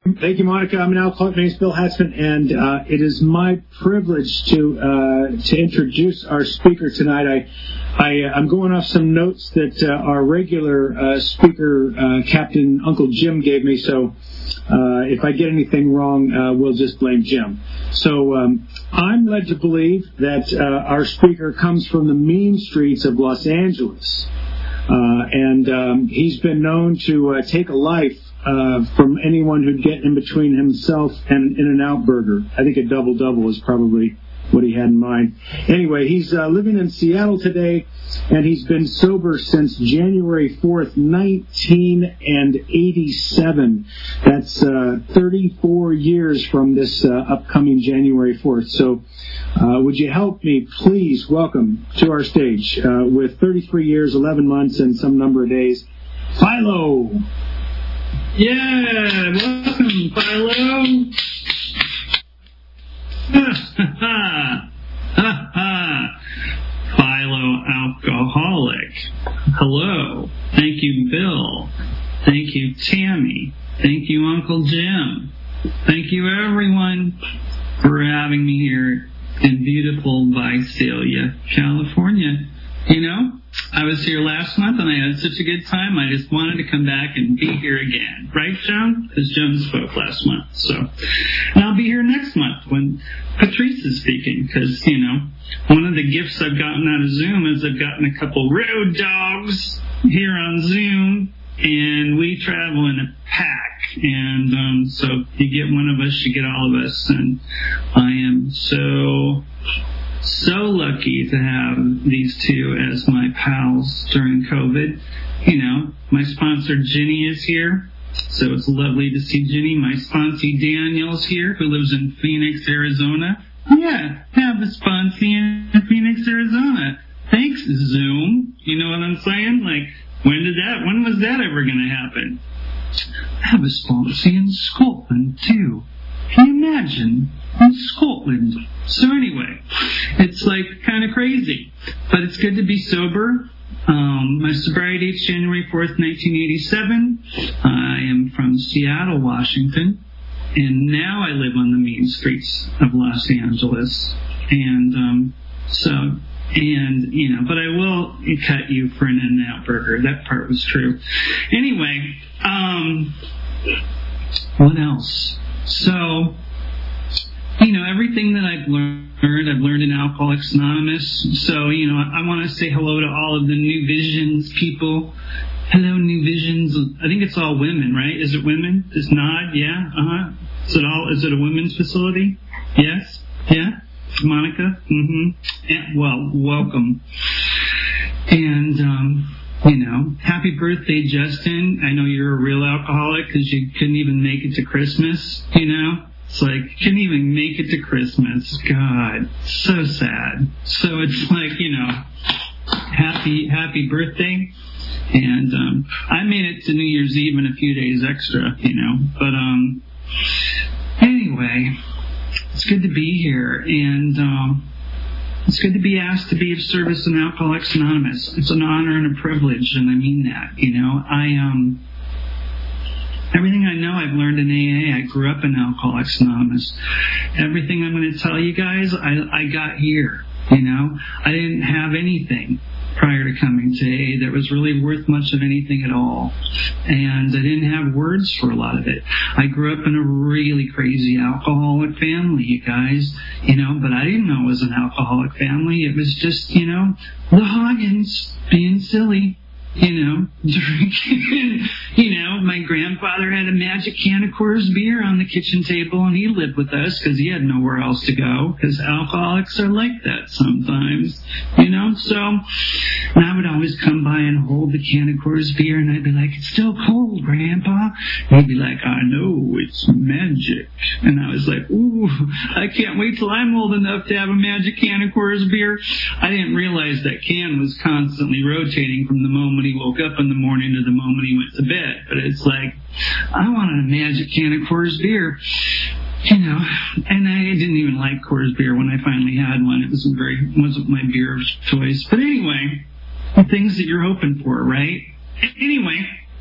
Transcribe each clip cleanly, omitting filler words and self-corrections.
Thank you, Monica. I'm an alcoholic. My name is Bill Hatzman, and it is my privilege to introduce our speaker tonight. I'm going off some notes that our regular speaker, Captain Uncle Jim, gave me, so if I get anything wrong, we'll just blame Jim. So I'm led to believe that our speaker comes from the mean streets of Los Angeles, and he's been known to take a life from anyone who'd get in between himself and an In-N-Out Burger. I think a double-double is probably what he had in mind. Anyway, he's living in Seattle today, and he's been sober since January 4th, 1987. That's 34 years from this upcoming January 4th. So would you help me please welcome to our stage, with 33 years, 11 months, and some number of days, Philo! Yeah, welcome, Philo. Philo alcoholic. Hello. Thank you, Bill. Thank you, Tammy. Thank you, Uncle Jim. Thank you, everyone, for having me here in beautiful Visalia, California. You know, I was here last month and I had such a good time. I just wanted to come back and be here again. Right, Joan? Because Joan spoke last month. So, and I'll be here next month when Patrice is speaking. Because, you know, one of the gifts I've gotten out of Zoom is I've gotten a couple road dogs here on Zoom. And we travel in a pack. And so you get one of us, you get all of us. And I am so lucky to have these two as my pals during COVID. You know, my sponsor Ginny is here, so it's lovely to see Ginny. My sponsee Daniel's here, who lives in Phoenix, Arizona. Yeah, have a sponsee in Phoenix, Arizona. Thanks, Zoom. You know what I'm saying? Like, when was that ever going to happen? Have a sponsee in Scotland, too. Can you imagine? In Scotland. So anyway, it's like kind of crazy, but it's good to be sober. My sobriety is January 4th, 1987. I am from Seattle, Washington, and now I live on the mean streets of Los Angeles. And you know, but I will cut you for an In-N-Out Burger. That part was true. Anyway, what else? So, you know, everything that I've learned in Alcoholics Anonymous. So, you know, I want to say hello to all of the New Visions people. Hello, New Visions. I think it's all women, right? Is it women? Is Nod? Yeah? Uh-huh. Is it a women's facility? Yes? Yeah? Monica? Mm-hmm. And, well, welcome. And, you know, happy birthday, Justin. I know you're a real alcoholic because you couldn't even make it to Christmas, you know? It's like, couldn't even make it to Christmas. God, so sad. So it's like, you know, happy birthday. And I made it to New Year's Eve and a few days extra, you know. But anyway, it's good to be here. And it's good to be asked to be of service in Alcoholics Anonymous. It's an honor and a privilege, and I mean that, you know. Everything I know I've learned in AA. I grew up in Alcoholics Anonymous. Everything I'm going to tell you guys, I got here, you know. I didn't have anything prior to coming to AA that was really worth much of anything at all. And I didn't have words for a lot of it. I grew up in a really crazy alcoholic family, you guys, you know, but I didn't know it was an alcoholic family. It was just, you know, the Hoggins being silly. You know, drinking. You know, my grandfather had a magic can of Coors beer on the kitchen table, and he lived with us because he had nowhere else to go, because alcoholics are like that sometimes, you know. So, and I would always come by and hold the can of Coors beer, and I'd be like, "It's still cold, Grandpa." And he'd be like, "I know, it's magic." And I was like, "Ooh, I can't wait till I'm old enough to have a magic can of Coors beer." I didn't realize that can was constantly rotating from the moment he woke up in the morning to the moment he went to bed. But it's like, I wanted a magic can of Coors beer, you know. And I didn't even like Coors beer when I finally had one. It wasn't my beer of choice. But anyway, the things that you're hoping for, right? Anyway,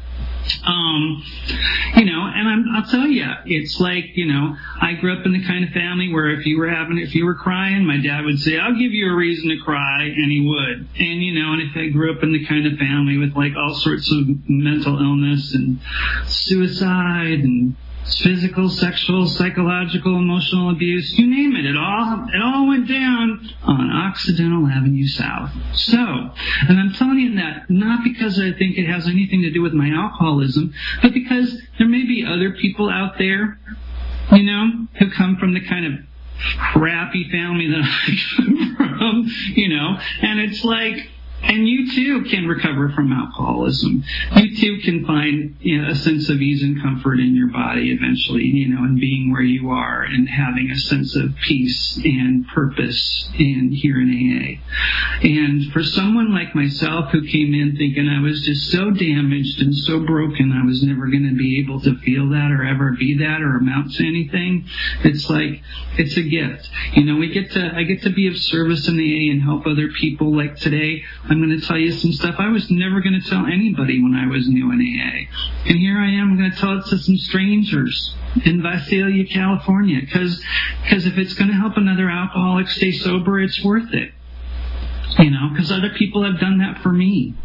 And I'll tell you, it's like, I grew up in the kind of family where if you were crying, my dad would say, I'll give you a reason to cry, and he would. And if I grew up in the kind of family with like all sorts of mental illness and suicide and physical, sexual, psychological, emotional abuse, you name it. It all went down on Occidental Avenue South. So, and I'm telling you that not because I think it has anything to do with my alcoholism, but because there may be other people out there, who come from the kind of crappy family that I come from, and it's like, and you too can recover from alcoholism. You too can find a sense of ease and comfort in your body eventually, and being where you are and having a sense of peace and purpose here in AA. And for someone like myself who came in thinking I was just so damaged and so broken I was never going to be able to feel that or ever be that or amount to anything, it's like, it's a gift. I get to be of service in the AA and help other people. Like today, I'm going to tell you some stuff I was never going to tell anybody when I was new in AA. And here I am, I'm going to tell it to some strangers in Visalia, California, because if it's going to help another alcoholic stay sober, it's worth it. Because other people have done that for me,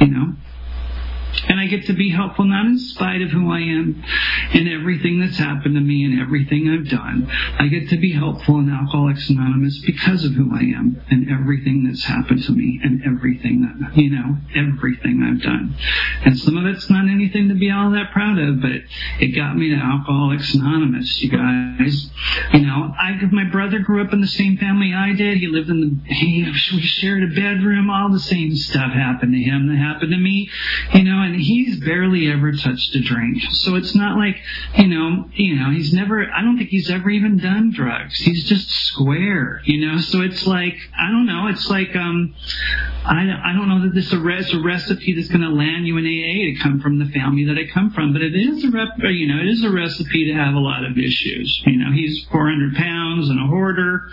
And I get to be helpful not in spite of who I am and everything that's happened to me and everything I've done. I get to be helpful in Alcoholics Anonymous because of who I am and everything that's happened to me and everything that, everything I've done. And some of it's not anything to be all that proud of, but it got me to Alcoholics Anonymous, you guys. My brother grew up in the same family I did. He lived we shared a bedroom. All the same stuff happened to him that happened to me, and he's barely ever touched a drink. So it's not like, he's never, I don't think he's ever even done drugs. He's just square, So it's like, I don't know. It's like, I don't know that this is a recipe that's going to land you in AA to come from the family that I come from, but it is a recipe to have a lot of issues. He's 400 pounds and a hoarder.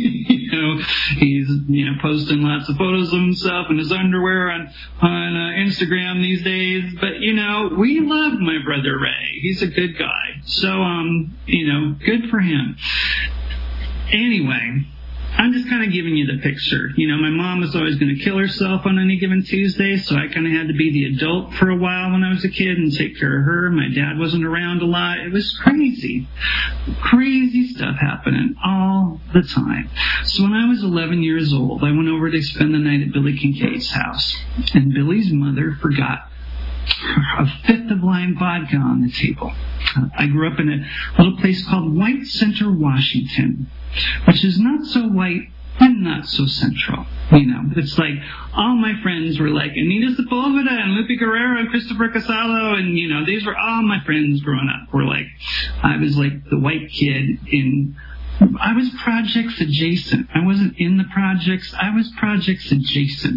He's, posting lots of photos of himself in his underwear on Instagram these days. But, we love my brother Ray. He's a good guy. So, good for him. Anyway, I'm just kind of giving you the picture. My mom was always going to kill herself on any given Tuesday, so I kind of had to be the adult for a while when I was a kid and take care of her. My dad wasn't around a lot. It was crazy. Crazy stuff happening all the time. So when I was 11 years old, I went over to spend the night at Billy Kincaid's house, and Billy's mother forgot a fifth of lime vodka on the table. I grew up in a little place called White Center, Washington, which is not so white and not so central. It's like all my friends were like Anita Sepulveda and Lupe Guerrero and Christopher Casalo, and these were all my friends growing up. I was like the white kid I was projects adjacent. I wasn't in the projects. I was projects adjacent.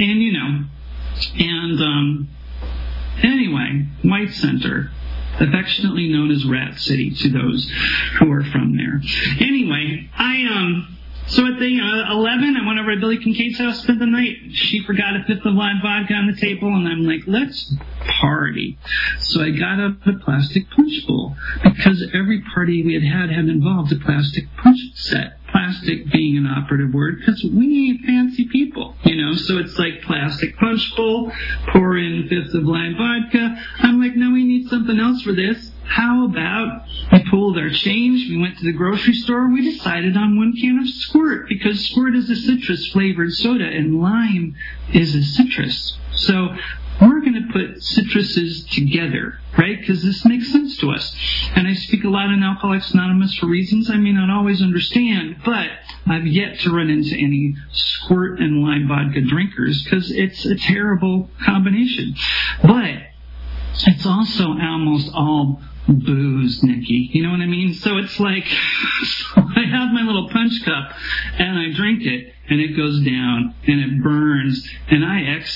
Anyway, White Center, affectionately known as Rat City to those who are from there. Anyway, so at the 11, I went over to Billy Kincaid's house, spent the night. She forgot a fifth of lime vodka on the table, and I'm like, let's party. So I got a plastic punch bowl, because every party we had involved a plastic punch set. Plastic being an operative word, because we ain't fancy people, so it's like plastic punch bowl, pour in fifths of lime vodka. I'm like, no, we need something else for this. How about we pulled our change, we went to the grocery store, we decided on 1 can of Squirt, because Squirt is a citrus-flavored soda, and lime is a citrus. So we're going to put citruses together, right? Because this makes sense to us. And I speak a lot in Alcoholics Anonymous for reasons I may not always understand, but I've yet to run into any Squirt and lime vodka drinkers, because it's a terrible combination. But it's also almost all booze, Nikki. You know what I mean? So it's like, I have my little punch cup, and I drink it, and it goes down, and it burns, and I exhale.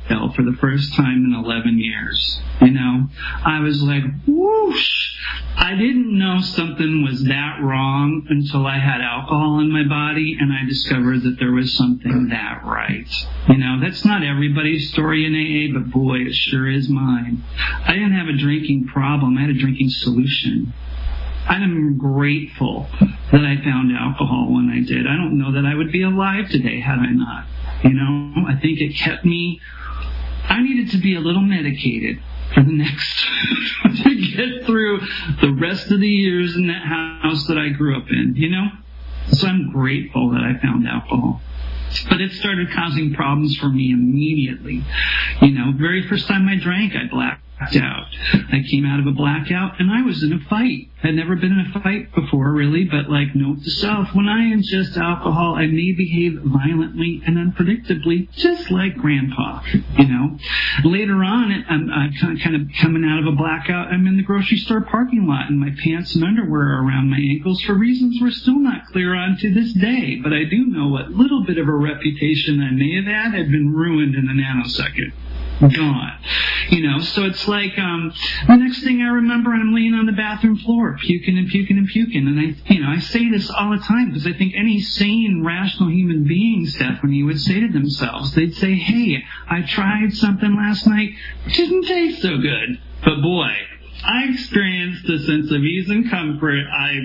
for the first time in 11 years. You know, I was like, whoosh. I didn't know something was that wrong until I had alcohol in my body and I discovered that there was something that right. You know, that's not everybody's story in AA, but boy, it sure is mine. I didn't have a drinking problem. I had a drinking solution. I'm grateful that I found alcohol when I did. I don't know that I would be alive today had I not. You know, I think it kept me... I needed to be a little medicated for the next... to get through the rest of the years in that house that I grew up in, you know? So I'm grateful that I found alcohol. But it started causing problems for me immediately. You know, very first time I drank, I blacked out. I came out of a blackout and I was in a fight. I'd never been in a fight before, really, but like, note to self, when I ingest alcohol, I may behave violently and unpredictably, just like Grandpa, you know. Later on, I'm kind of coming out of a blackout. I'm in the grocery store parking lot and my pants and underwear are around my ankles for reasons we're still not clear on to this day. But I do know what little bit of a reputation I may have had been ruined in a nanosecond. Gone. You know, so it's like, the next thing I remember, I'm laying on the bathroom floor, puking and puking and puking. And I say this all the time because I think any sane, rational human being, Stephanie, would say to themselves, they'd say, hey, I tried something last night, it didn't taste so good. But boy, I experienced a sense of ease and comfort.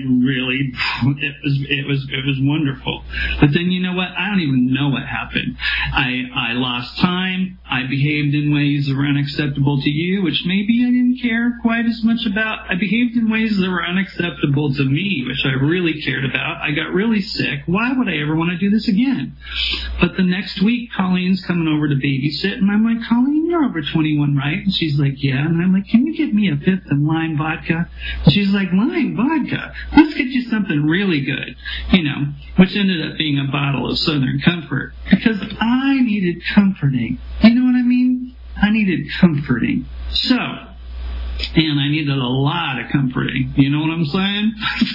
It was wonderful. But then you know what? I don't even know what happened. I lost time. I behaved in ways that were unacceptable to you, which maybe I didn't care quite as much about. I behaved in ways that were unacceptable to me, which I really cared about. I got really sick. Why would I ever want to do this again? But the next week, Colleen's coming over to babysit, and I'm like, Colleen, you're over 21, right? And she's like, yeah. And I'm like, can you get me a fifth of lime vodka? And she's like, lime vodka? Let's get you something really good, you know, which ended up being a bottle of Southern Comfort because I needed comforting. You know what I mean? I needed comforting. So, and I needed a lot of comforting. You know what I'm saying?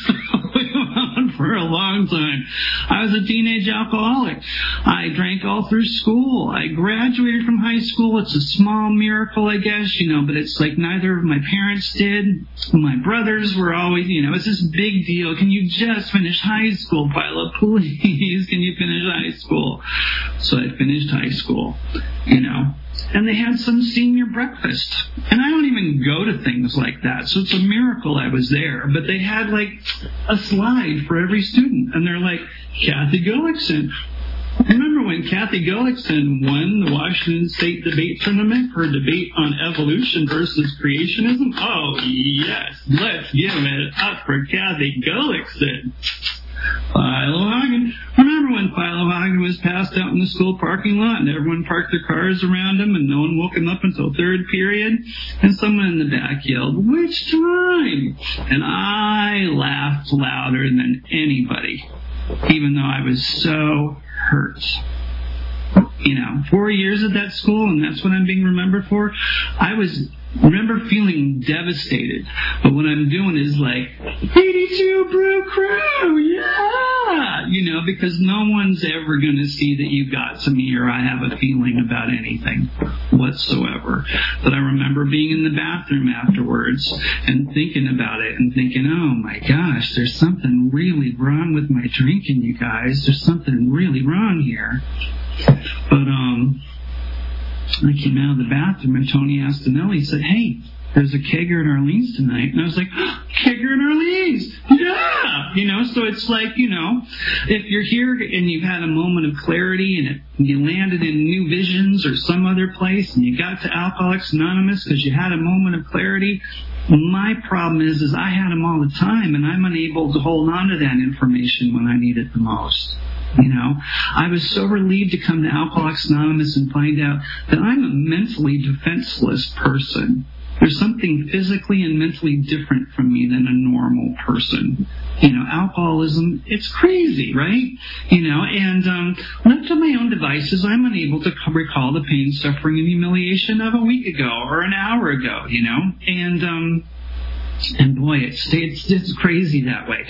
For a long time. I was a teenage alcoholic. I drank all through school. I graduated from high school. It's a small miracle, I guess, you know, but it's like neither of my parents did. My brothers were always, you know, it's this big deal. Can you just finish high school, Philo? Please, can you finish high school? So I finished high school, you know. And they had some senior breakfast. And I don't even go to things like that. So it's a miracle I was there. But they had like a slide for every student. And they're like, Kathy Gullickson. Remember when Kathy Gullickson won the Washington State debate tournament for a debate on evolution versus creationism? Oh, yes. Let's give it up for Kathy Gullickson. Philo Hagen. Remember when Philo Hagen was passed out in the school parking lot and everyone parked their cars around him and no one woke him up until third period? And someone in the back yelled, which time? And I laughed louder than anybody, even though I was so hurt. You know, 4 years at that school, and that's what I'm being remembered for. I remember feeling devastated, but what I'm doing is like, 82 Brew Crew, yeah! You know, because no one's ever going to see that you got to me or I have a feeling about anything whatsoever. But I remember being in the bathroom afterwards and thinking about it and thinking, oh my gosh, there's something really wrong with my drinking, you guys. There's something really wrong here. But, I came out of the bathroom and Tony Astonelli said, hey, there's a kegger in Orleans tonight. And I was like, kegger in Orleans! Yeah! You know, so it's like, you know, if you're here and you've had a moment of clarity and you landed in New Visions or some other place and you got to Alcoholics Anonymous because you had a moment of clarity, my problem is I had them all the time and I'm unable to hold on to that information when I need it the most. You know, I was so relieved to come to Alcoholics Anonymous and find out that I'm a mentally defenseless person. There's something physically and mentally different from me than a normal person. You know, alcoholism, it's crazy, right? You know, and left to my own devices, I'm unable to recall the pain, suffering, and humiliation of a week ago or an hour ago, you know, and boy, it's crazy that way.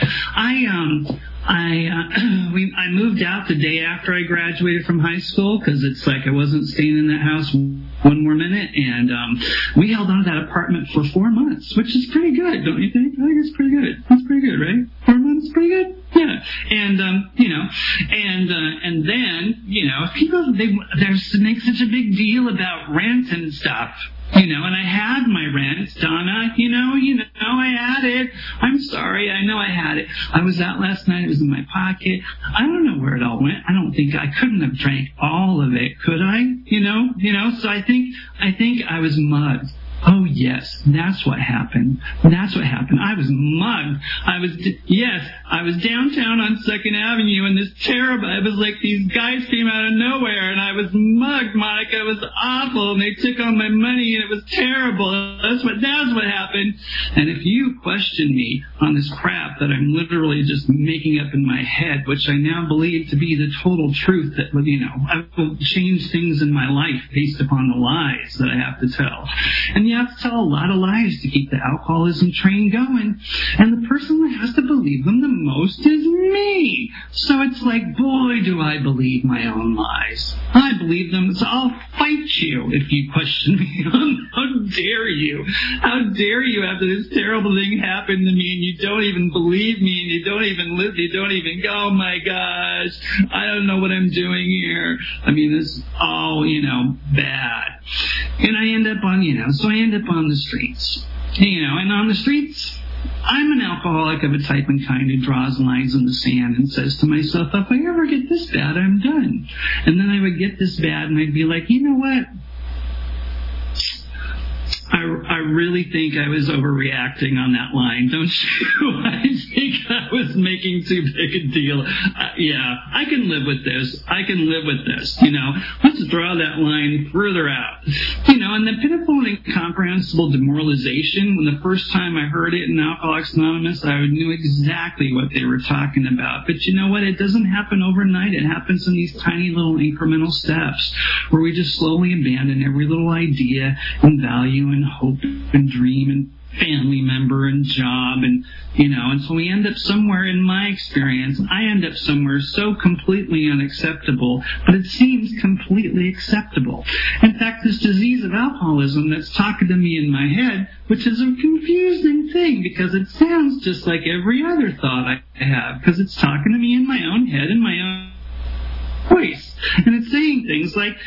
I moved out the day after I graduated from high school because it's like I wasn't staying in that house one more minute. And we held on to that apartment for 4 months, which is pretty good, don't you think? I think it's pretty good. That's pretty good, right? 4 months, pretty good? Yeah. And, and then, people, they make such a big deal about rent and stuff. And I had my rent, Donna, I had it. I'm sorry, I know I had it. I was out last night, it was in my pocket. I don't know where it all went. I couldn't have drank all of it, could I? So I think I was mugged. Oh, yes, that's what happened. I was mugged. I was downtown on 2nd Avenue, and it was like these guys came out of nowhere, and I was mugged, Monica. It was awful, and they took all my money, and it was terrible. That's what happened. And if you question me on this crap that I'm literally just making up in my head, which I now believe to be the total truth, that, I will change things in my life based upon the lies that I have to tell. And you have to tell a lot of lies to keep the alcoholism train going. And the person that has to believe them the most is me. So it's like, boy, do I believe my own lies. I believe them, so I'll fight you if you question me. How dare you? How dare you after this terrible thing happened to me and you don't even believe me and you don't even live, you don't even go, oh my gosh, I don't know what I'm doing here. I mean, this is all, bad. And I end up on the streets. And on the streets, I'm an alcoholic of a type and kind who draws lines in the sand and says to myself, if I ever get this bad, I'm done. And then I would get this bad and I'd be like, you know what? I really think I was overreacting on that line, don't you? I think I was making too big a deal. I can live with this. Let's draw that line further out. And the pitiful and incomprehensible demoralization, when the first time I heard it in Alcoholics Anonymous, I knew exactly what they were talking about. But you know what? It doesn't happen overnight. It happens in these tiny little incremental steps where we just slowly abandon every little idea and value and hope and dream and family member and job and so we end up somewhere, in my experience, I end up somewhere so completely unacceptable, but it seems completely acceptable. In fact, this disease of alcoholism that's talking to me in my head, which is a confusing thing because it sounds just like every other thought I have, because it's talking to me in my own head, in my own voice, and it's saying things like,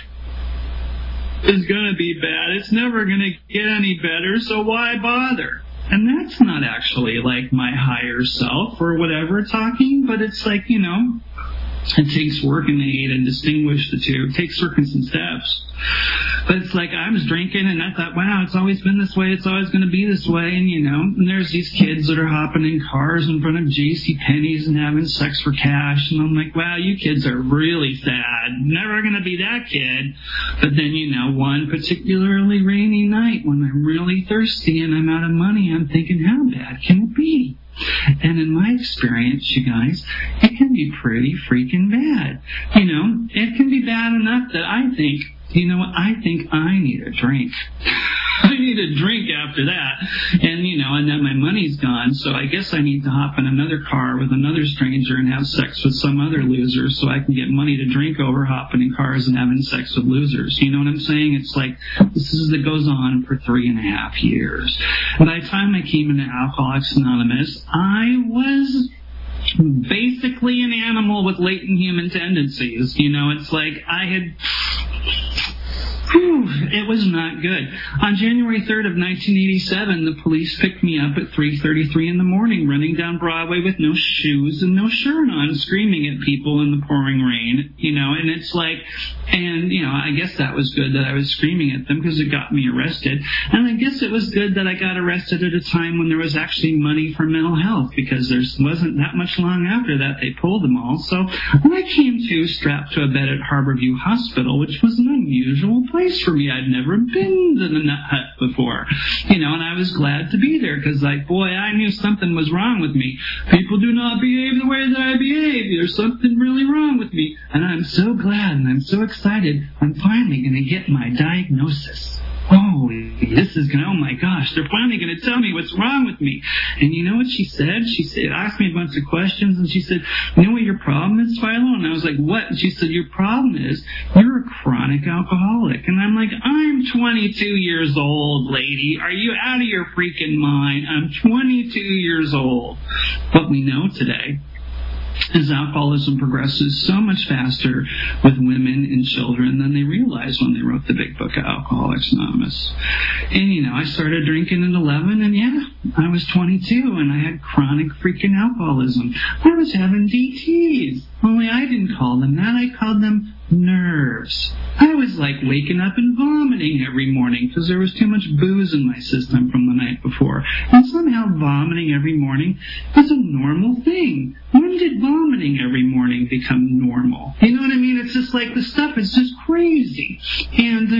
is going to be bad. It's never going to get any better, so why bother? And that's not actually like my higher self or whatever talking, but it's like, it takes working to distinguish the two. It takes working some steps. But it's like I was drinking and I thought, wow, it's always been this way. It's always going to be this way. And, and there's these kids that are hopping in cars in front of JCPenney's and having sex for cash. And I'm like, wow, you kids are really sad. Never going to be that kid. But then, one particularly rainy night when I'm really thirsty and I'm out of money, I'm thinking, how bad can it be? And in my experience, you guys, it can be pretty freaking bad. It can be bad enough that I think, I think I need a drink. I need a drink after that. And then my money's gone, so I guess I need to hop in another car with another stranger and have sex with some other loser so I can get money to drink over hopping in cars and having sex with losers. You know what I'm saying? It's like, it goes on for 3.5 years. By the time I came into Alcoholics Anonymous, I was basically an animal with latent human tendencies. It's like I had... It was not good. On January 3rd of 1987, the police picked me up at 3:33 in the morning, running down Broadway with no shoes and no shirt on, screaming at people in the pouring rain, and it's like, and, I guess that was good that I was screaming at them because it got me arrested. And I guess it was good that I got arrested at a time when there was actually money for mental health, because there wasn't that much long after that they pulled them all. So I came to strapped to a bed at Harborview Hospital, which was an unusual place for me. I'd never been to the Nut Hut before, and I was glad to be there because, I knew something was wrong with me. People do not behave the way that I behave. There's something really wrong with me, and I'm so glad and I'm so excited. I'm finally going to get my diagnosis. oh, oh my gosh, they're finally going to tell me what's wrong with me. And you know what she said? She asked me a bunch of questions, and she said, you know what your problem is, Philo? And I was like, what? And she said, your problem is you're a chronic alcoholic. And I'm like, I'm 22 years old, lady. Are you out of your freaking mind? I'm 22 years old. What we know today is alcoholism progresses so much faster with women and children than they realized when they wrote the big book of Alcoholics Anonymous. And, I started drinking at 11, and I was 22, and I had chronic freaking alcoholism. I was having DTs, only I didn't call them that. I called them nerves. I was like waking up and vomiting every morning because there was too much booze in my system from the night before. And somehow vomiting every morning is a normal thing. When did vomiting every morning become normal? You know what I mean? It's just like the stuff is just crazy. And,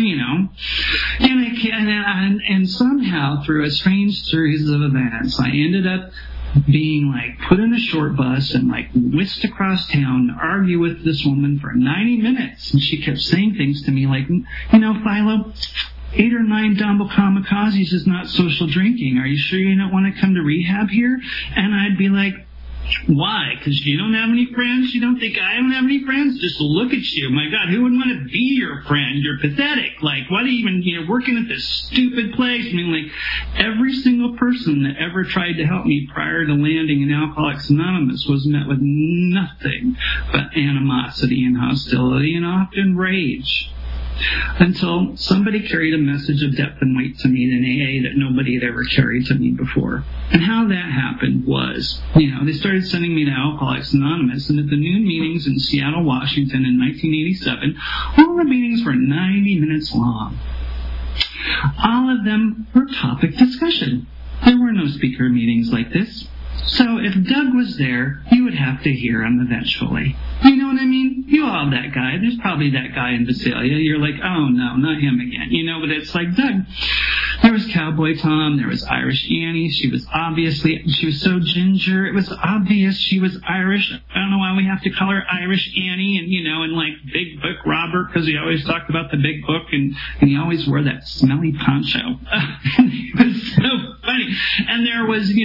and somehow through a strange series of events, I ended up being put in a short bus and whisked across town to argue with this woman for 90 minutes. And she kept saying things to me like, Philo, 8 or 9 Dumble kamikazes is not social drinking. Are you sure you don't want to come to rehab here? And I'd be like, why? Because you don't have any friends? You don't think I don't have any friends? Just look at you. My God, who would want to be your friend? You're pathetic. Why do you even, working at this stupid place? I mean, every single person that ever tried to help me prior to landing in Alcoholics Anonymous was met with nothing but animosity and hostility and often rage. Until somebody carried a message of depth and weight to me in AA that nobody had ever carried to me before. And how that happened was, they started sending me to Alcoholics Anonymous, and at the noon meetings in Seattle, Washington in 1987, all the meetings were 90 minutes long. All of them were topic discussion. There were no speaker meetings like this. So if Doug was there, you would have to hear him eventually. You know what I mean? You all that guy. There's probably that guy in Visalia. You're like, oh no, not him again. But it's like Doug. There was Cowboy Tom. There was Irish Annie. She was so ginger. It was obvious she was Irish. I don't know why we have to call her Irish Annie and Big Book Robert, because he always talked about the big book and he always wore that smelly poncho. It was so funny. And there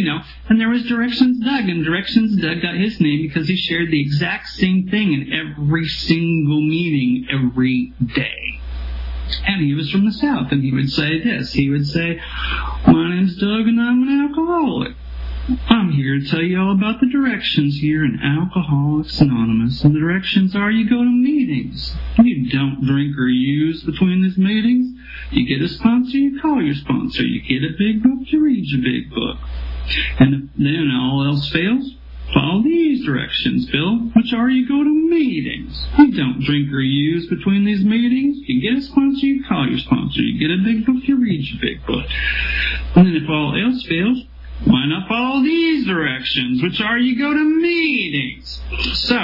was Directions Doug, and Directions Doug got his name because he shared the exact same thing in every single meeting every day. And he was from the South, and he would say this. He would say, my name's Doug, and I'm an alcoholic. I'm here to tell you all about the directions here in Alcoholics Anonymous. And the directions are you go to meetings. You don't drink or use between these meetings. You get a sponsor, you call your sponsor. You get a big book, you read your big book. And if then all else fails, follow these directions, Bill, which are you go to meetings. You don't drink or use between these meetings. You get a sponsor, you call your sponsor. You get a big book, you read your big book. And then if all else fails, why not follow these directions, which are you go to meetings. So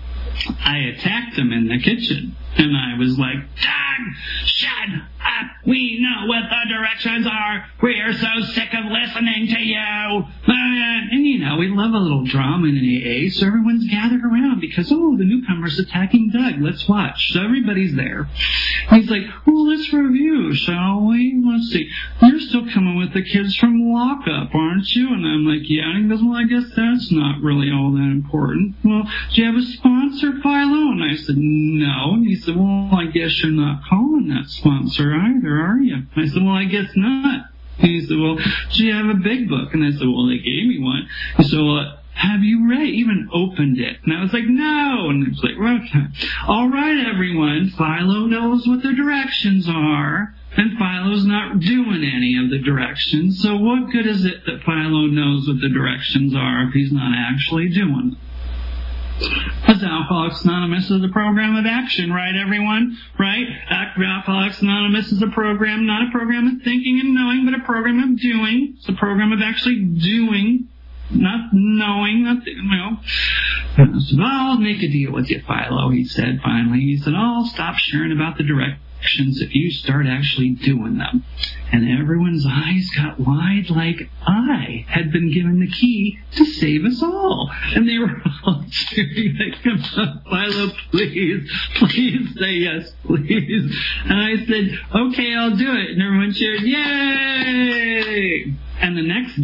I attacked him in the kitchen, and I was like, Doug, shut up. We know what the directions are. We are so sick of listening to you. And, we love a little drama in an AA, so everyone's gathered around because, the newcomer's attacking Doug. Let's watch. So everybody's there. He's like, well, let's review, shall we? Let's see. You're still coming with the kids from lockup, aren't you? And I'm like, yeah. And he goes, well, I guess that's not really all that important. Well, do you have a sponsor, Philo? And I said, no. And he said, well, I guess you're not calling that sponsor either, are you? I said, well, I guess not. And he said, well, do you have a big book? And I said, well, they gave me one. He said, well, have you even opened it? And I was like, no. And he was like, okay. All right, everyone. Philo knows what the directions are, and Philo's not doing any of the directions. So what good is it that Philo knows what the directions are if he's not actually doing them? Because Alcoholics Anonymous is a program of action, right, everyone? Right? Alcoholics Anonymous is a program, not a program of thinking and knowing, but a program of doing. It's a program of actually doing, not knowing. I said, I'll make a deal with you, Philo, he said finally. He said, I'll stop sharing about the directions directions if you start actually doing them. And everyone's eyes got wide like I had been given the key to save us all. And they were all cheering like, Philo, please say yes, please. And I said, okay, I'll do it. And everyone cheered, yay! And the next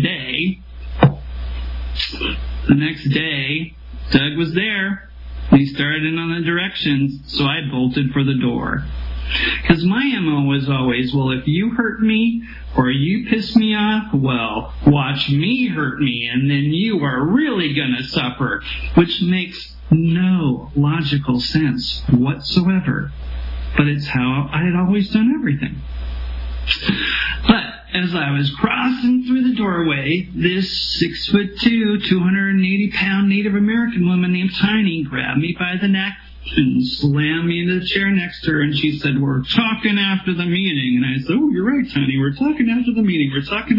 day, Doug was there. He started in on the directions, so I bolted for the door. Because my MO was always, well, if you hurt me or you piss me off, well, watch me hurt me, and then you are really going to suffer, which makes no logical sense whatsoever. But it's how I had always done everything. But as I was crossing through the doorway, this 6'2", 280-pound Native American woman named Tiny grabbed me by the neck and slammed me into the chair next to her, and she said, we're talking after the meeting. And I said, oh, you're right, Tiny, we're talking after the meeting.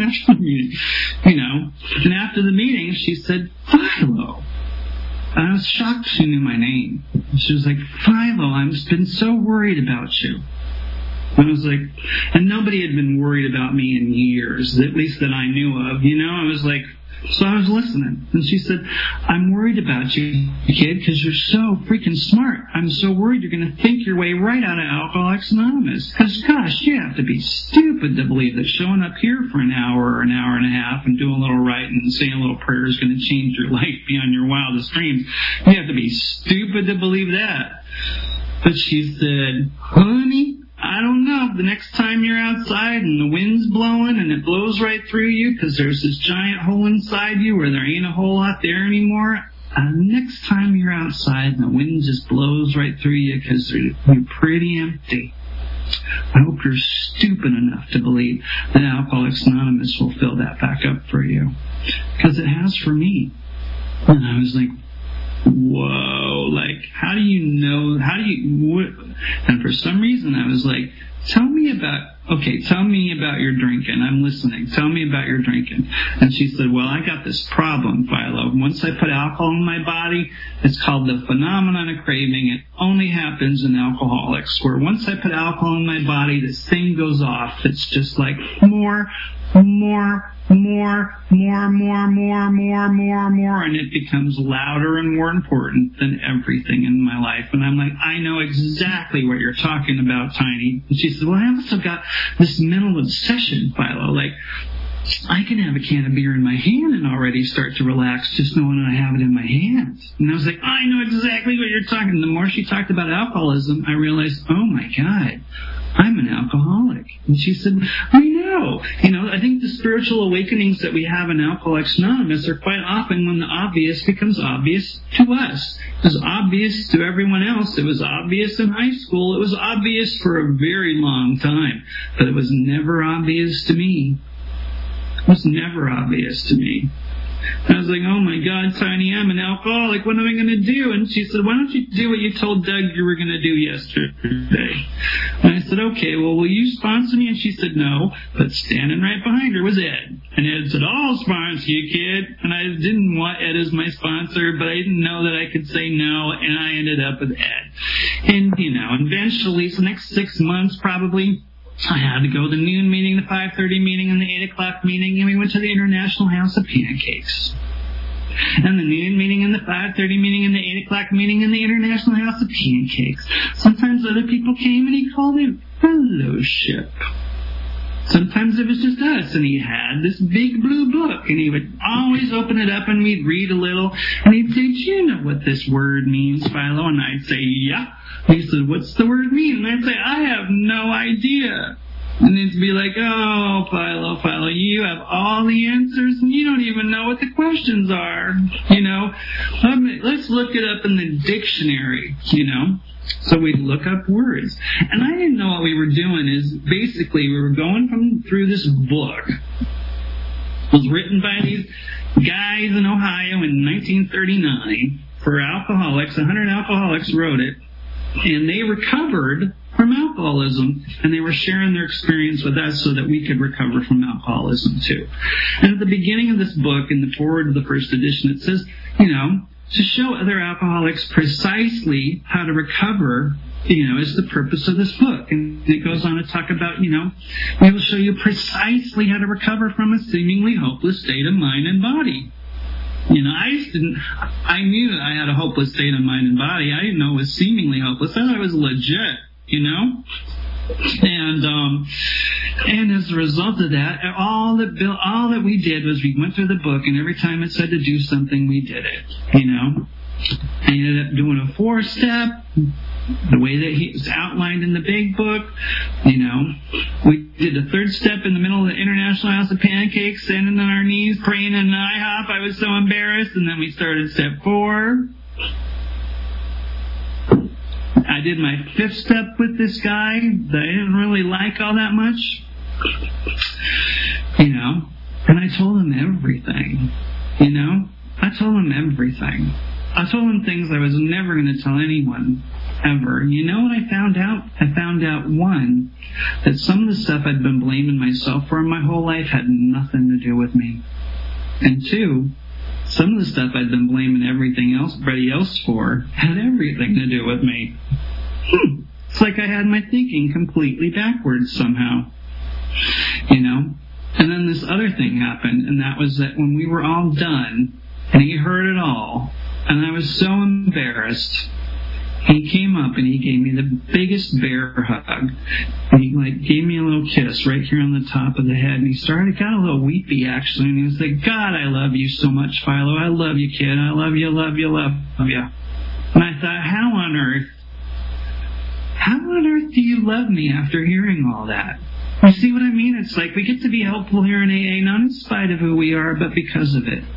And after the meeting, she said, Philo. And I was shocked she knew my name. She was like, Philo, I've been so worried about you. And I was like, and nobody had been worried about me in years, at least that I knew of. I was like, so I was listening. And she said, I'm worried about you, kid, because you're so freaking smart. I'm so worried you're going to think your way right out of Alcoholics Anonymous. Because, gosh, you have to be stupid to believe that showing up here for an hour or an hour and a half and doing a little writing and saying a little prayer is going to change your life beyond your wildest dreams. You have to be stupid to believe that. But she said, honey, I don't know. The next time you're outside and the wind's blowing and it blows right through you because there's this giant hole inside you where there ain't a whole lot there anymore. Next time you're outside and the wind just blows right through you because you're pretty empty. I hope you're stupid enough to believe that Alcoholics Anonymous will fill that back up for you. Because it has for me. And I was like, whoa, like, how do you know, and for some reason I was like, tell me about your drinking. I'm listening. Tell me about your drinking. And she said, well, I got this problem, Philo. Once I put alcohol in my body, it's called the phenomenon of craving. It only happens in alcoholics, where once I put alcohol in my body, this thing goes off. It's just like more, and it becomes louder and more important than everything in my life. And I'm like, I know exactly what you're talking about, Tiny. And she said, well, I also got this mental obsession, Philo. Like, I can have a can of beer in my hand and already start to relax just knowing I have it in my hand. And I was like, I know exactly what you're talking about. The more she talked about alcoholism, I realized, oh my God, I'm an alcoholic. And she said, we know. I think the spiritual awakenings that we have in Alcoholics Anonymous are quite often when the obvious becomes obvious to us. It was obvious to everyone else. It was obvious in high school. It was obvious for a very long time. But it was never obvious to me. It was never obvious to me. I was like, oh my God, Tiny, I'm an alcoholic. What am I going to do? And she said, why don't you do what you told Doug you were going to do yesterday? And I said, okay, well, will you sponsor me? And she said, no. But standing right behind her was Ed. And Ed said, I'll sponsor you, kid. And I didn't want Ed as my sponsor, but I didn't know that I could say no. And I ended up with Ed. And, eventually, the next 6 months probably, I had to go to the noon meeting, the 5:30 meeting, and the 8 o'clock meeting, and we went to the International House of Pancakes. And the noon meeting, and the 5:30 meeting, and the 8 o'clock meeting, and the International House of Pancakes. Sometimes other people came, and he called it fellowship. Sometimes it was just us, and he had this big blue book, and he would always open it up, and we'd read a little, and he'd say, do you know what this word means, Philo? And I'd say, yeah. He said, what's the word mean? And I'd say, I have no idea. And he'd be like, oh, Philo, you have all the answers, and you don't even know what the questions are. Let's look it up in the dictionary, So we'd look up words. And I didn't know what we were doing is basically we were going through this book. It was written by these guys in Ohio in 1939 for alcoholics. 100 alcoholics wrote it. And they recovered from alcoholism, and they were sharing their experience with us so that we could recover from alcoholism too. And at the beginning of this book, in the foreword of the first edition, it says, to show other alcoholics precisely how to recover is the purpose of this book. And it goes on to talk about, we will show you precisely how to recover from a seemingly hopeless state of mind and body. I knew that I had a hopeless state of mind and body. I didn't know it was seemingly hopeless. I thought it was legit, And as a result of that, all that we did was we went through the book, and every time it said to do something, we did it, I ended up doing a 4-step, the way that he was outlined in the big book. We did the 3rd step in the middle of the International House of Pancakes, standing on our knees, praying in an IHOP. I was so embarrassed. And then we started step 4. I did my 5th step with this guy that I didn't really like all that much. And I told him everything. I told him everything. I told him things I was never going to tell anyone, ever. And you know what I found out? I found out, 1, that some of the stuff I'd been blaming myself for my whole life had nothing to do with me. And 2, some of the stuff I'd been blaming everybody else for had everything to do with me. It's like I had my thinking completely backwards somehow. And then this other thing happened, and that was that when we were all done, and he heard it all, and I was so embarrassed, he came up and he gave me the biggest bear hug. And he gave me a little kiss right here on the top of the head. And he got a little weepy actually. And he was like, God, I love you so much, Philo. I love you, kid. I love you, love you, love you. And I thought, how on earth do you love me after hearing all that? You see what I mean? It's like we get to be helpful here in AA, not in spite of who we are, but because of it.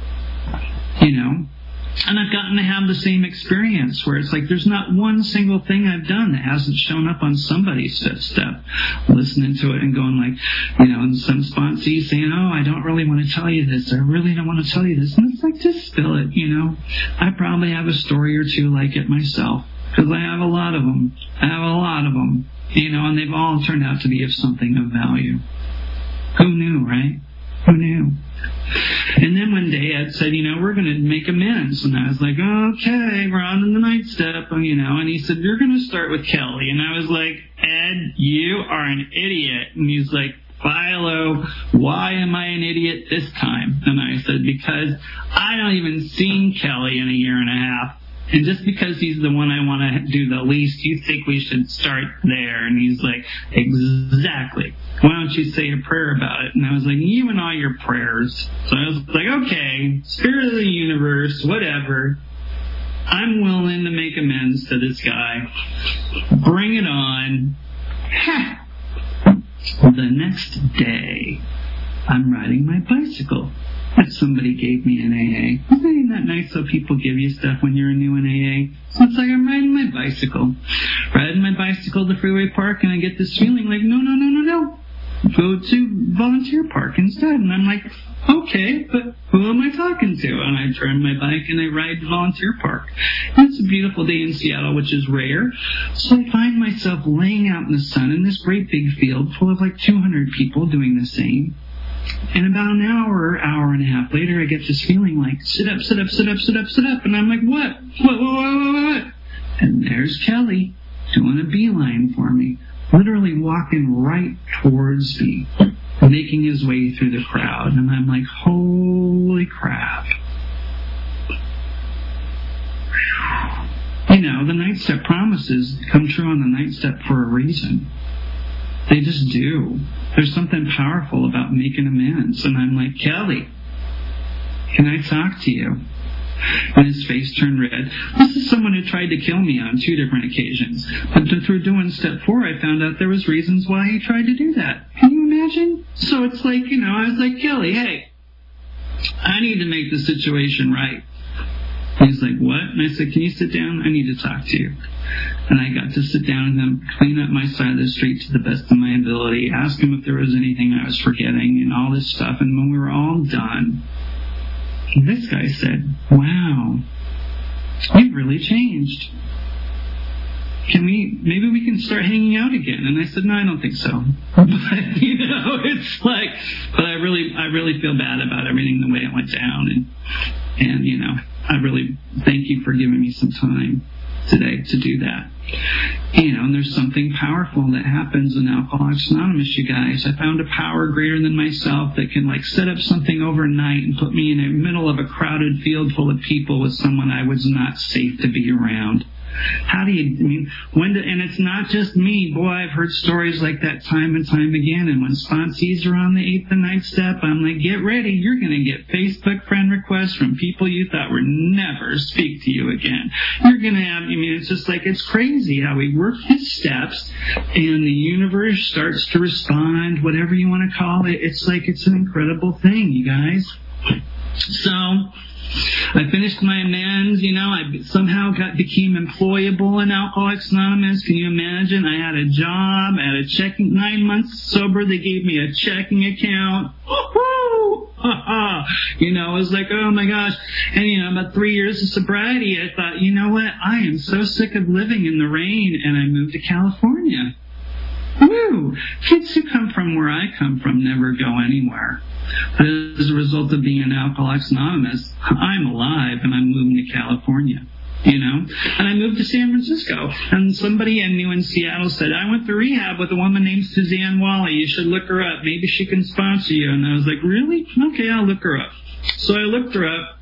And I've gotten to have the same experience where it's like there's not one single thing I've done that hasn't shown up on somebody's step. Listening to it and going and some sponsee saying, oh, I don't really want to tell you this. I really don't want to tell you this. And it's like, just spill it, I probably have a story or two like it myself because I have a lot of them. And they've all turned out to be of something of value. Who knew, right? Who knew? And then one day Ed said, we're going to make amends. And I was like, okay, we're on to the 9th step, and he said, you're going to start with Kelly. And I was like, Ed, you are an idiot. And he's like, Philo, why am I an idiot this time? And I said, because I don't even seen Kelly in a year and a half. And just because he's the one I want to do the least, you think we should start there? And he's like, exactly. Why don't you say a prayer about it? And I was like, you and all your prayers. So I was like, okay, Spirit of the universe, whatever. I'm willing to make amends to this guy. Bring it on. The next day, I'm riding my bicycle that somebody gave me in AA. Isn't that nice how people give you stuff when you're new in AA? So it's like I'm riding my bicycle to Freeway Park, and I get this feeling like, no. Go to Volunteer Park instead. And I'm like, okay, but who am I talking to? And I turn my bike and I ride to Volunteer Park. And it's a beautiful day in Seattle, which is rare. So I find myself laying out in the sun in this great big field full of 200 people doing the same. And about an hour and a half later, I get this feeling like, sit up. And I'm like, what? And there's Kelly doing a beeline for me, literally walking right towards me, making his way through the crowd. And I'm like, holy crap. The 9th step promises come true on the 9th step for a reason. They just do. There's something powerful about making amends. And I'm like, Kelly, can I talk to you? And his face turned red. This is someone who tried to kill me on 2 different occasions. But through doing step 4, I found out there was reasons why he tried to do that. Can you imagine? So it's like, I was like, Kelly, hey, I need to make the situation right. He's like, what? And I said, can you sit down? I need to talk to you. And I got to sit down with him, clean up my side of the street to the best of my ability, ask him if there was anything I was forgetting and all this stuff. And when we were all done, this guy said, wow, you've really changed. Maybe we can start hanging out again? And I said, no, I don't think so. But, it's like, but I really feel bad about everything, the way it went down. And I really thank you for giving me some time. today to do that. And there's something powerful that happens in Alcoholics Anonymous, you guys. I found a power greater than myself that can set up something overnight and put me in the middle of a crowded field full of people with someone I was not safe to be around. How do you, and it's not just me. Boy, I've heard stories like that time and time again. And when sponsees are on the 8th and 9th step, I'm like, get ready. You're going to get Facebook friend requests from people you thought would never speak to you again. You're going to have, it's just it's crazy how we work these steps and the universe starts to respond, whatever you want to call it. It's it's an incredible thing, you guys. So, I finished my amends, I somehow became employable in Alcoholics Anonymous. Can you imagine? I had a job, I had a checking, 9 months sober, they gave me a checking account. Woo-hoo! I was like, oh my gosh. And, about 3 years of sobriety, I thought, you know what? I am so sick of living in the rain, and I moved to California. Woo! Kids who come from where I come from never go anywhere. But as a result of being an Alcoholics Anonymous, I'm alive and I'm moving to California, And I moved to San Francisco. And somebody I knew in Seattle said, I went to rehab with a woman named Suzanne Wally. You should look her up. Maybe she can sponsor you. And I was like, really? Okay, I'll look her up. So I looked her up.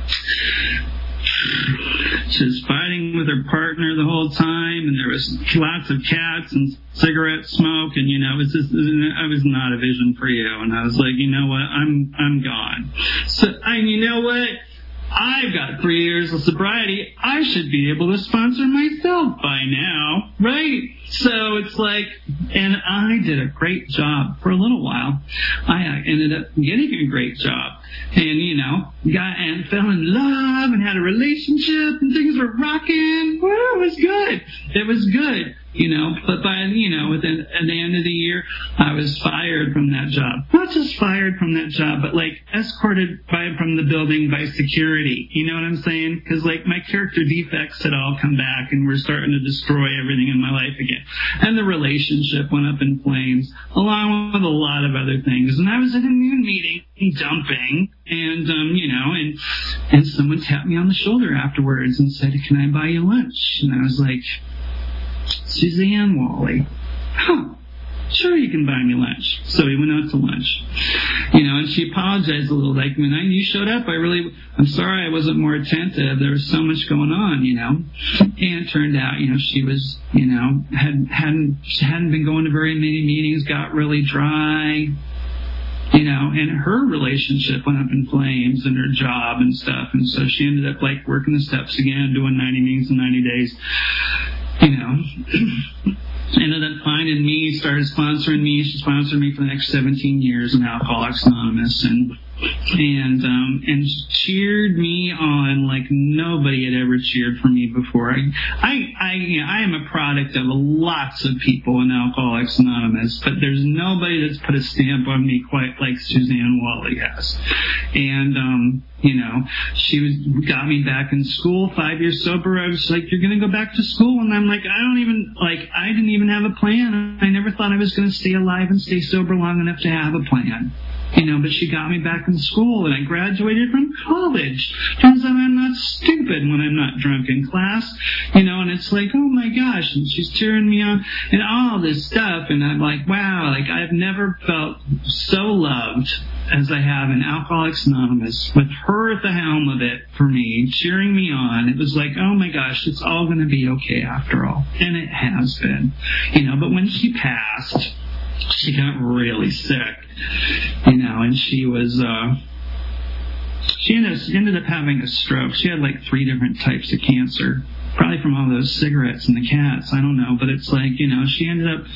She was fighting with her partner the whole time, and there was lots of cats and cigarette smoke, and it was just, I was not a vision for you. And I was like, you know what, I'm gone. So, and you know what? I've got 3 years of sobriety. I should be able to sponsor myself by now, right? So it's and I did a great job for a little while. I ended up getting a great job. And, fell in love and had a relationship and things were rocking. Well, it was good. It was good. But by, at the end of the year, I was fired from that job. Not just fired from that job, but escorted from the building by security. You know what I'm saying? Because my character defects had all come back and were starting to destroy everything in my life again. And the relationship went up in flames, along with a lot of other things. And I was at a noon meeting, dumping, and, and someone tapped me on the shoulder afterwards and said, can I buy you lunch? And I was like, Suzanne Wally. Huh. Sure, you can buy me lunch. So we went out to lunch. And she apologized a little, when you showed up, I'm sorry I wasn't more attentive. There was so much going on, And it turned out, she was, hadn't been going to very many meetings, got really dry. And her relationship went up in flames and her job and stuff. And so she ended up working the steps again, doing 90 meetings in 90 days. Ended up finding me, started sponsoring me. She sponsored me for the next 17 years in Alcoholics Anonymous, and cheered me on like nobody had ever cheered for me before. I am a product of lots of people in Alcoholics Anonymous, but there's nobody that's put a stamp on me quite like Suzanne Wally has. And she got me back in school, 5 years sober. I was like, you're going to go back to school? And I'm like, I didn't even have a plan. I never thought I was going to stay alive and stay sober long enough to have a plan. But she got me back in school, and I graduated from college. Turns out I'm not stupid when I'm not drunk in class, and it's like, oh my gosh, and she's cheering me on, and all this stuff, and I'm like, wow, like I've never felt so loved as I have in Alcoholics Anonymous, with her at the helm of it for me, cheering me on. It was like, oh my gosh, it's all going to be okay after all. And it has been, but when she passed, she got really sick, and she was, she ended up having a stroke. She had like 3 different types of cancer, probably from all those cigarettes and the cats. I don't know, but it's like, she ended up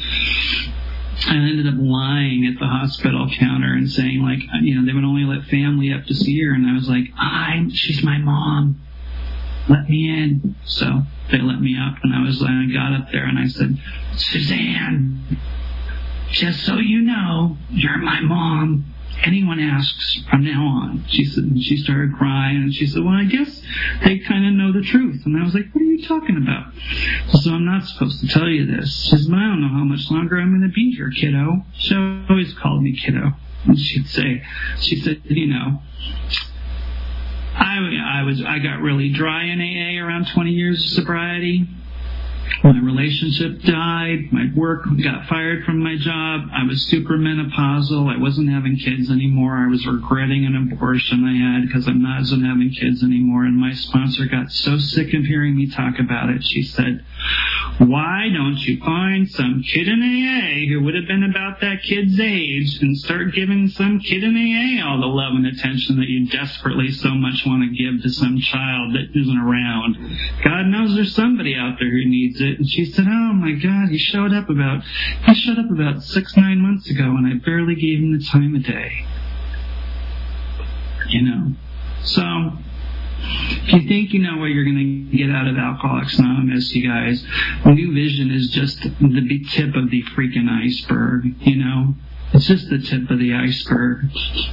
lying at the hospital counter and saying like, they would only let family up to see her. And I was like, she's my mom. Let me in. So they let me up, and I got up there and I said, Suzanne, just so you know, you're my mom. Anyone asks from now on. She said, and she started crying, and she said, well, I guess they kind of know the truth. And I was like, what are you talking about? So I'm not supposed to tell you this. She said, well, I don't know how much longer I'm going to be here, kiddo. She always called me kiddo. And she said, I got really dry in AA around 20 years of sobriety. My relationship died. My work got fired from my job. I was super menopausal. I wasn't having kids anymore. I was regretting an abortion I had because I'm not having kids anymore. And my sponsor got so sick of hearing me talk about it. She said, why don't you find some kid in AA who would have been about that kid's age and start giving some kid in AA all the love and attention that you desperately so much want to give to some child that isn't around? God knows there's somebody out there who needs it. And she said, oh my God, he showed up about 6-9 months ago and I barely gave him the time of day. So if you think you know what you're going to get out of Alcoholics Anonymous, you guys, New Vision is just the tip of the freaking iceberg, It's just the tip of the iceberg.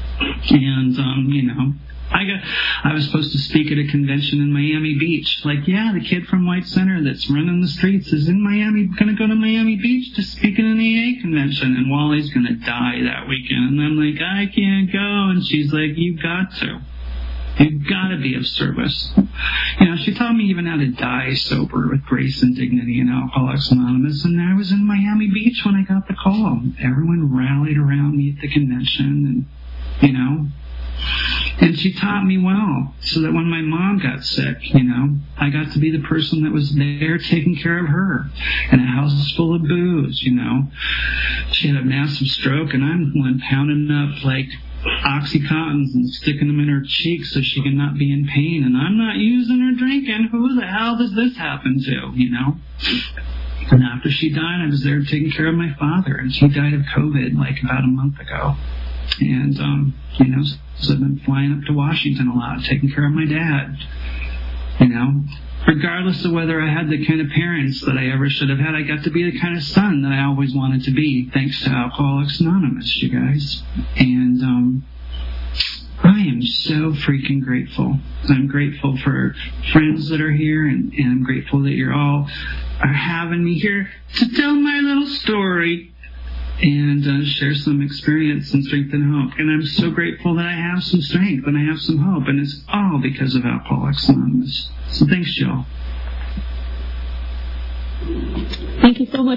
And, I was supposed to speak at a convention in Miami Beach. The kid from White Center that's running the streets is in Miami, going to go to Miami Beach to speak at an AA convention, and Wally's going to die that weekend. And I'm like, I can't go. And she's like, you got to. You've got to be of service. She taught me even how to die sober with grace and dignity in Alcoholics Anonymous. And I was in Miami Beach when I got the call. Everyone rallied around me at the convention, and, and she taught me well, so that when my mom got sick, I got to be the person that was there taking care of her in a house full of booze, She had a massive stroke, and I'm the one pounding up, Oxycontins and sticking them in her cheeks so she can not be in pain, and I'm not using or drinking. Who the hell does this happen to, And after she died, I was there taking care of my father, and he died of COVID about a month ago. And, so I've been flying up to Washington a lot, taking care of my dad, Regardless of whether I had the kind of parents that I ever should have had, I got to be the kind of son that I always wanted to be, thanks to Alcoholics Anonymous, you guys. And I am so freaking grateful. I'm grateful for friends that are here, and I'm grateful that you're all are having me here to tell my little story and share some experience and strength and hope. And I'm so grateful that I have some strength and I have some hope, and it's all because of Alcoholics Anonymous. So thanks, y'all. Thank you so much.